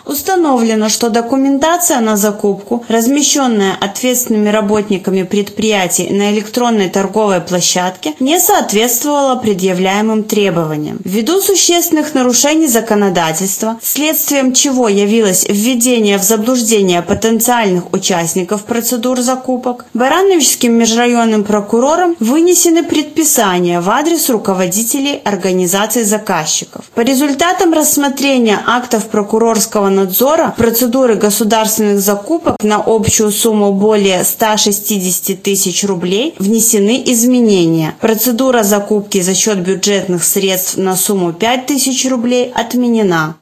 Установлено, что документация на закупку, размещенная ответственными работниками предприятий на электронной торговой площадке, не соответствовала предъявляемым требованиям. Ввиду существенных нарушений законодательства, следствием чего явилось введение в заблуждение потенциальных участников процедур закупок, Барановичским межрайонным прокурором вынесены предписания в адрес руководителей организаций заказчиков. По результатам рассмотрения актов прокурорского надзора процедуры государственных закупок на общую сумму более 160 тысяч рублей внесены изменения. Процедура закупки за счет бюджетных средств на сумму 5 тысяч рублей отменена.